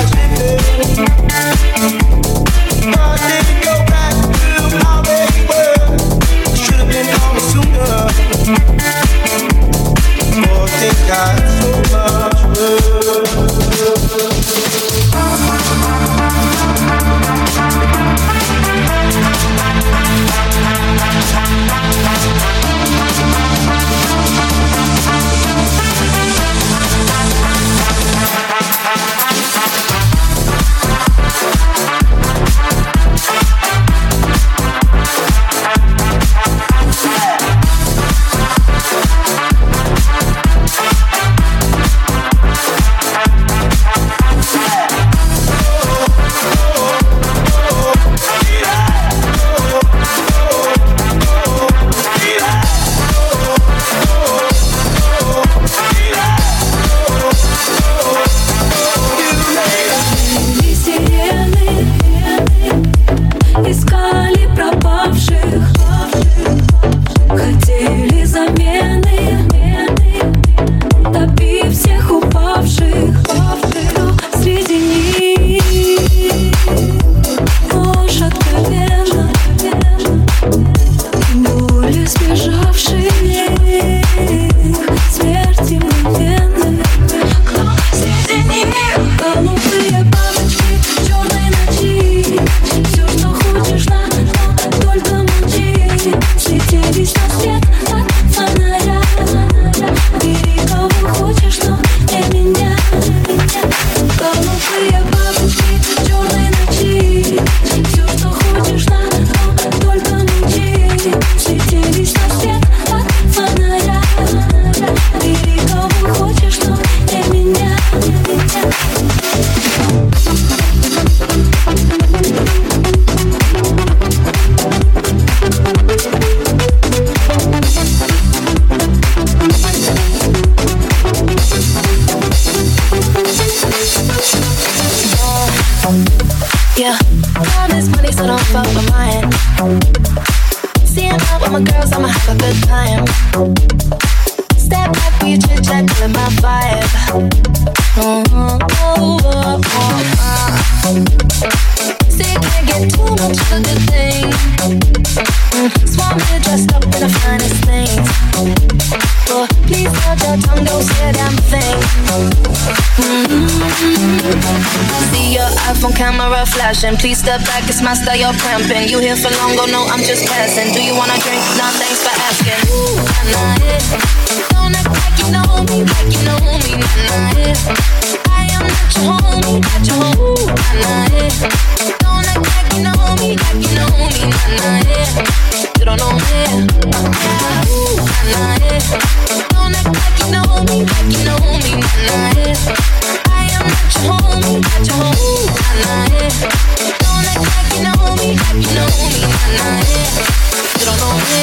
Please step back, it's my style, you're cramping. You here for long, go no, I'm just passing. Do you wanna drink? Nah, thanks for asking. Ooh, nah, don't act like you know me, nah, I am not your homie, not your homie, nah, don't act like you know me, nah, you don't know me, ooh, nah, don't act like you know me, nah, I am not your homie, not your homie, nah, don't act like you know me, nah, you don't know me.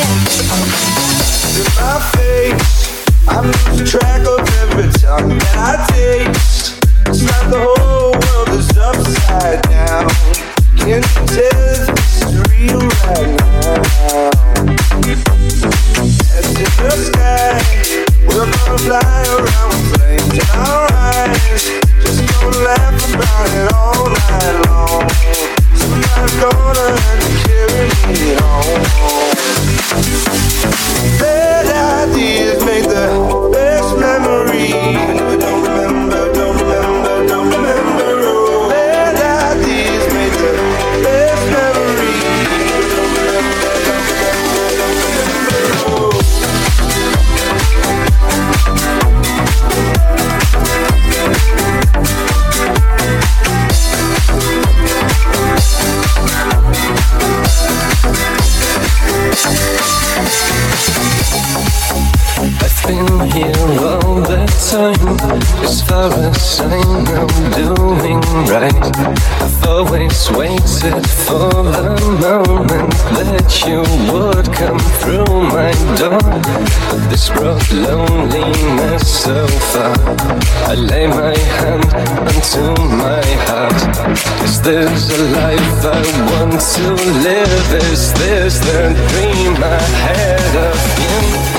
In my face, I lose track of every tongue that I taste. It's like the whole world is upside down. Can't you tell if this is real right now? It's in the sky, we're gonna fly around with flames in our eyes. Just gonna laugh about it all night long. Somebody's gonna have to carry me home. Bad ideas make the best memories. Don't remember, don't remember, don't remember. Oh, bad ideas make the best memories. Don't remember, don't remember, don't remember. I've been here all the time, as far as I know, doing right. I've always waited for the moment that you would come through my door. But this brought loneliness so far. I lay my hand onto my heart. Is this a life I want to live? Is this the dream I had of you?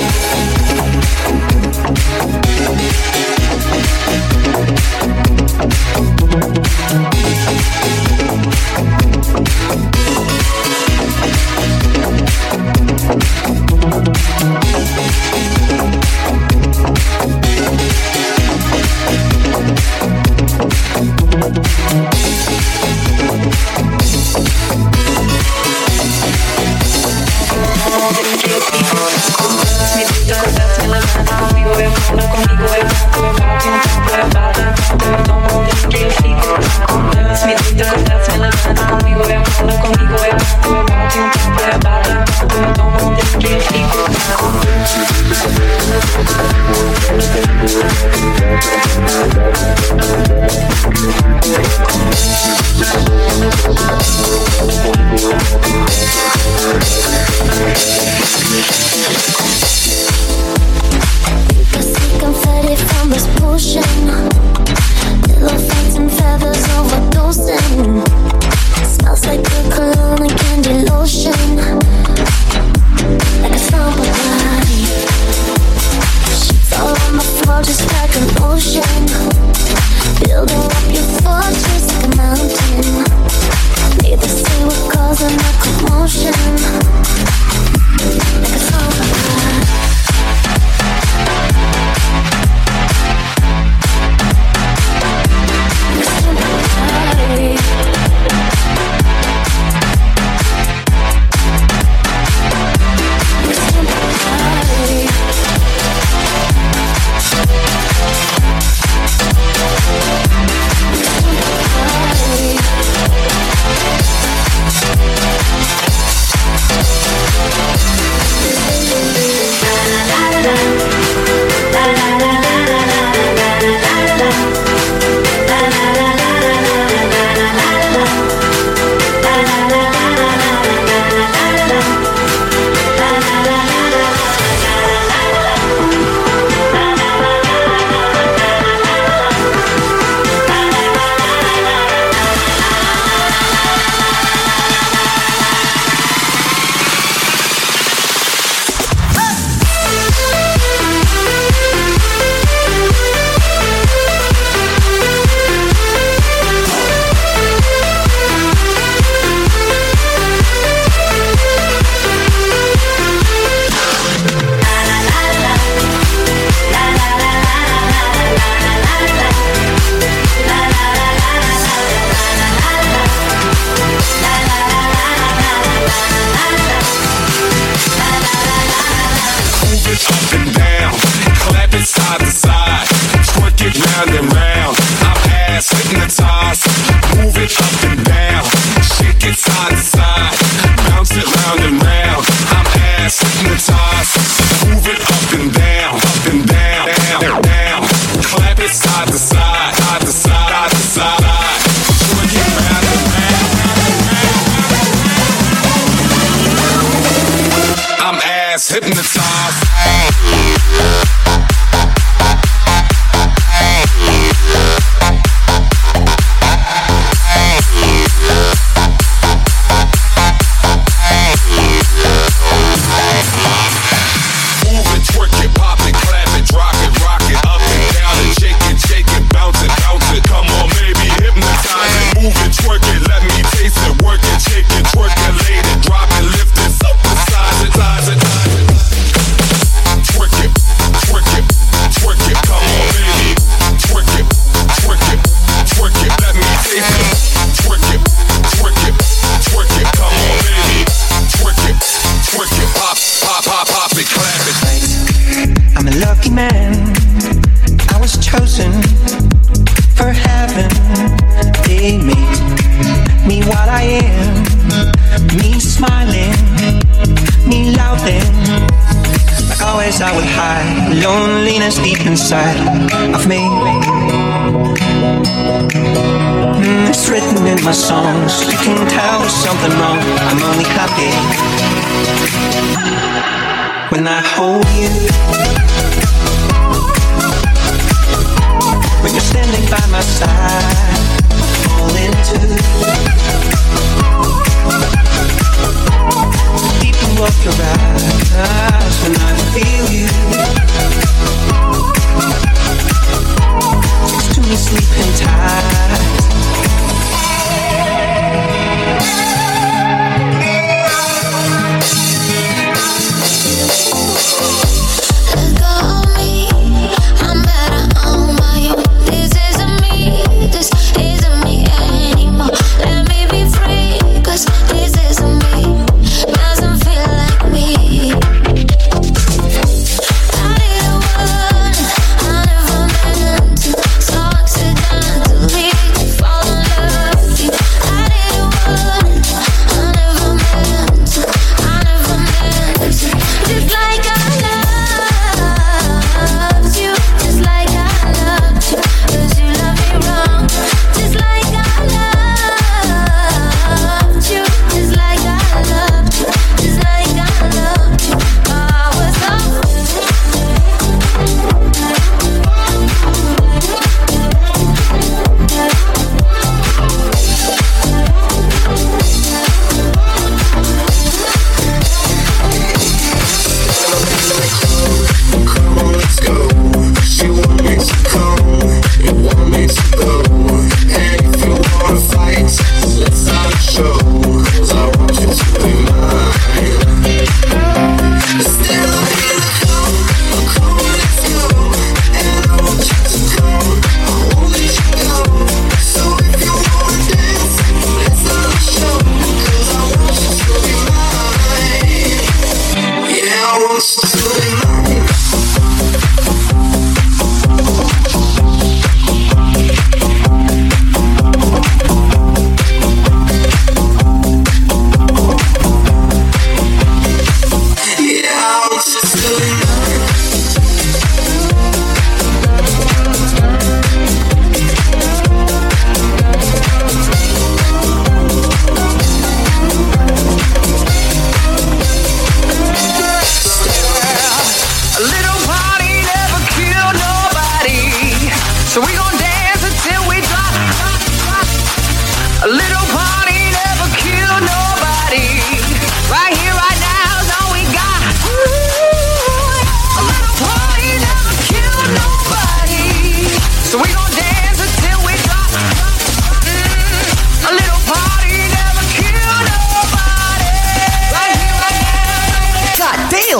This is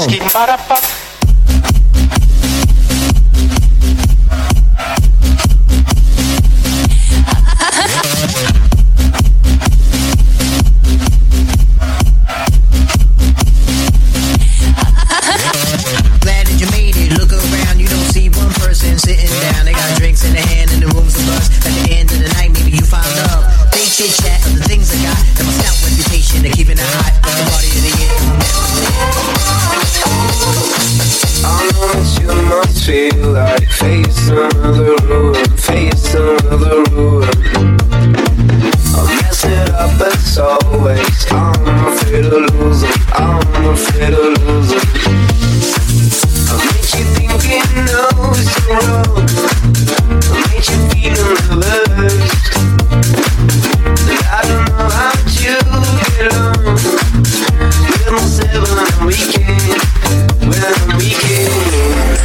Feel like face another ruin, face another ruin. I'll mess it up as always. I'm afraid of losing, I'm afraid of losing. I'll make you think you know it's wrong. I'll make you feel nervous. And I don't know how you get on with myself when I'm weekend, when I'm weekend.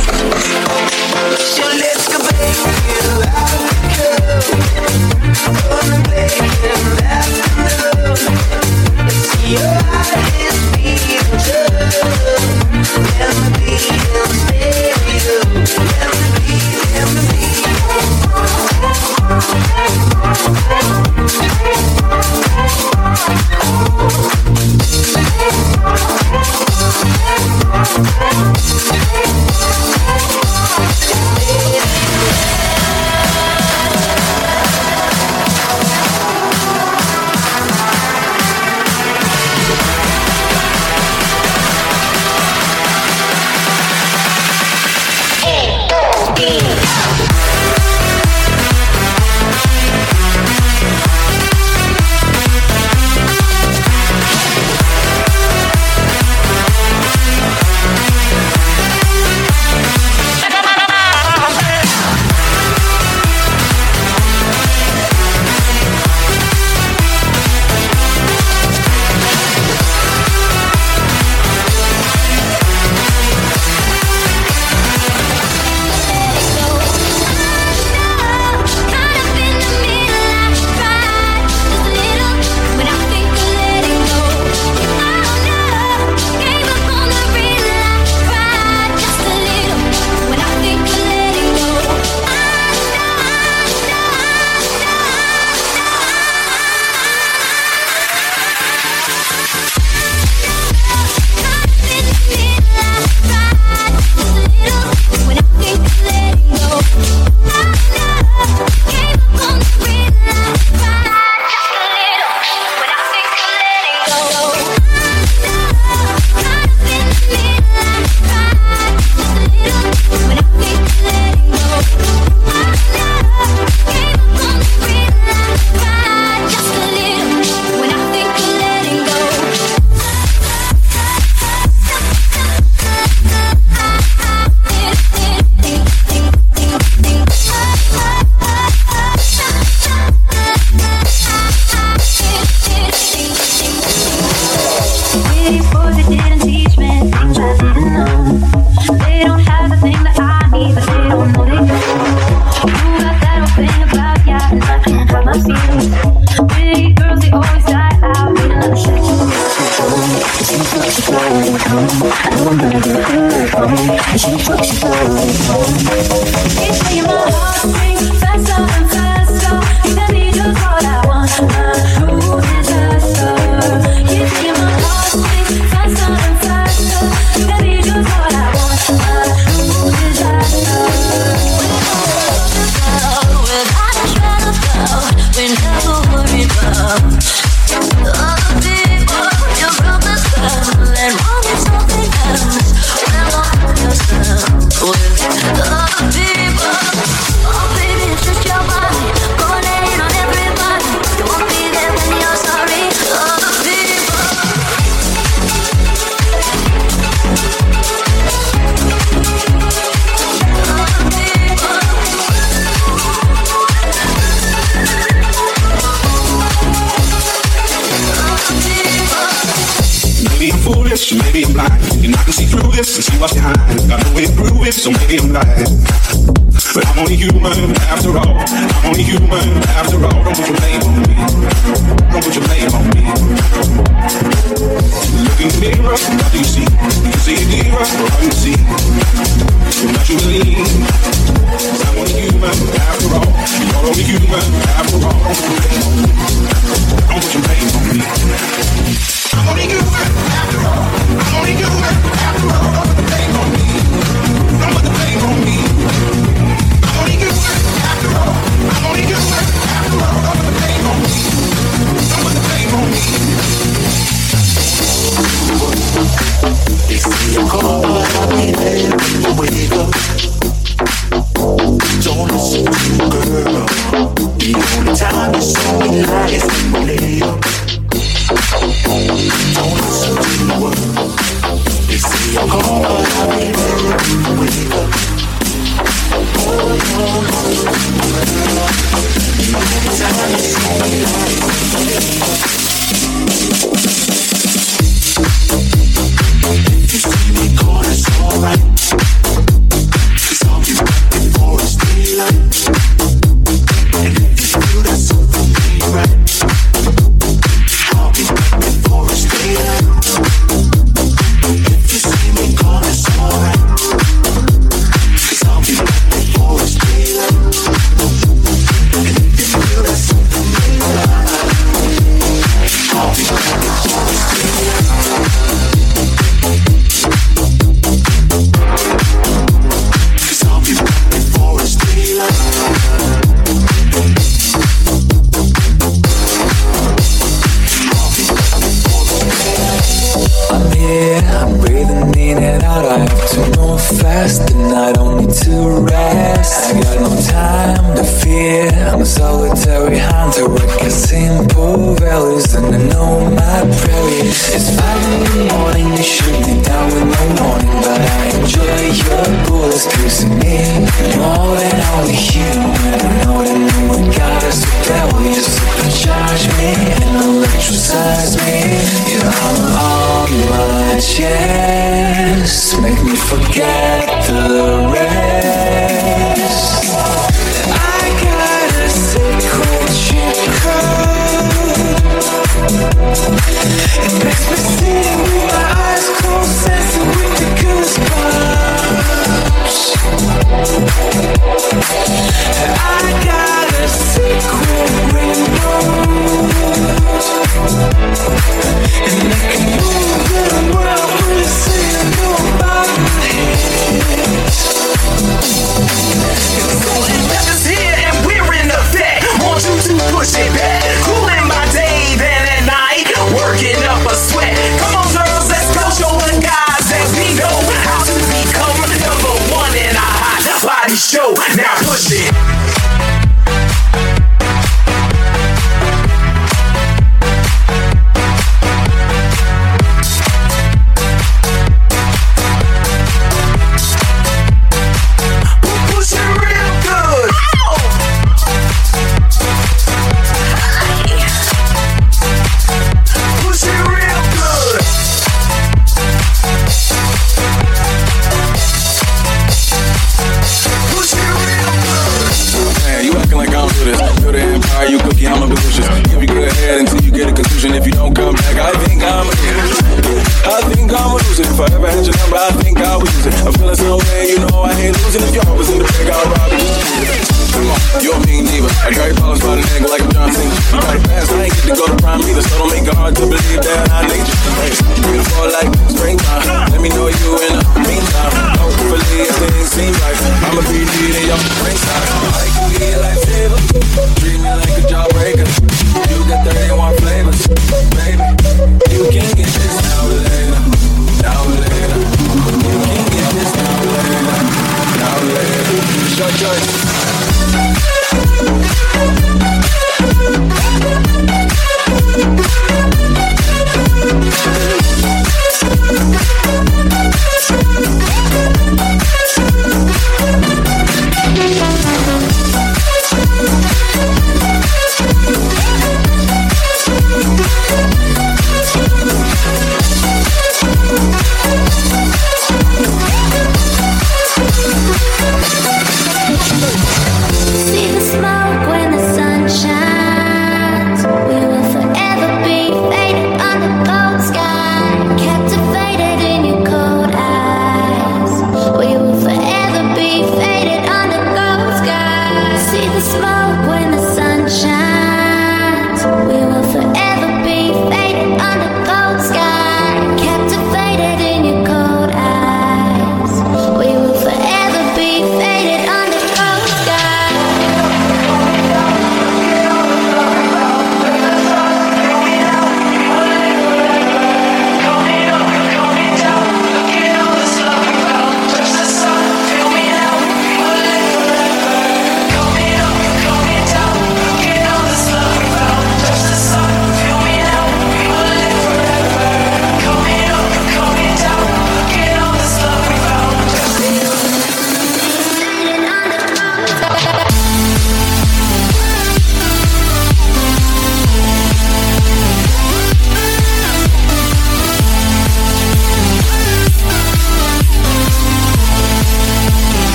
So let's go back to Africa. Gonna play in afternoon. Let's see your eyes beating true. Let me be in stereo. Let me be, let me be. Maybe I'm blind, and I can see through this and see what's behind. Got no way to prove it, so maybe I'm lying. But I'm only human after all. I'm only human after all. Don't put your blame on me. Don't put your blame on me. Look in the mirror, what do you see? Do you see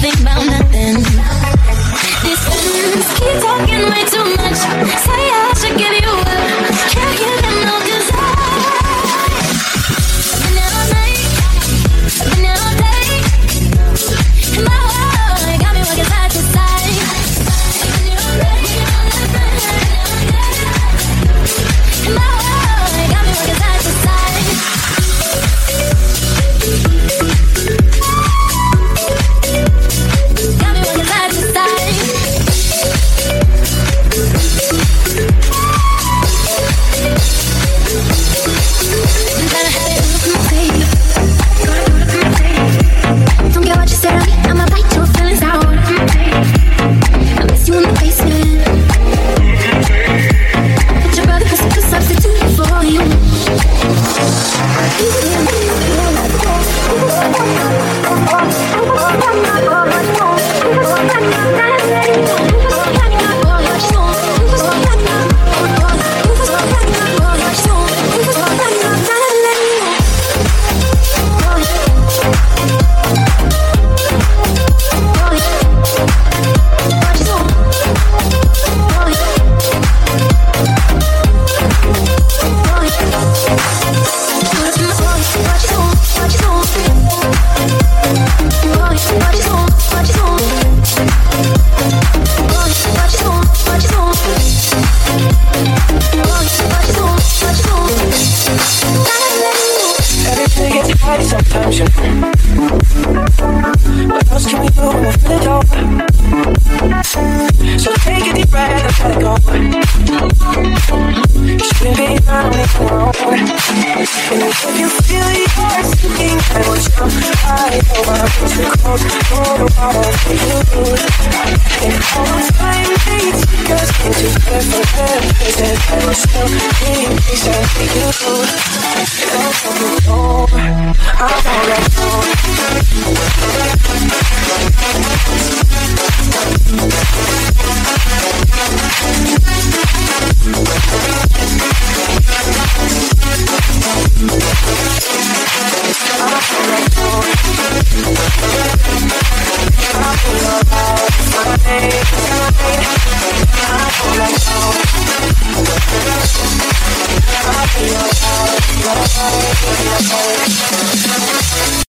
think about nothing. These friends keep talking way too much. Say I should give you up, can't give them no desire. And all night, and all day, and my world got me walking side to side. And you're right, and my world got me walking side to side. Got me walking side to side. I'm tryna have it look my baby. Don't care what you say to me, I'ma bite your feelings out. I miss you in the basement. But your brother was a substitute for you. Sometimes you know. What else can we do when we're feeling low? So take a deep breath and let it go. You shouldn't be around if you're alone. And if you feel you're sinking, I will jump high over the coast. Hold the water for you. And all the time things goes into different places. I will still be patient for you. And I'll come home. I wanna know.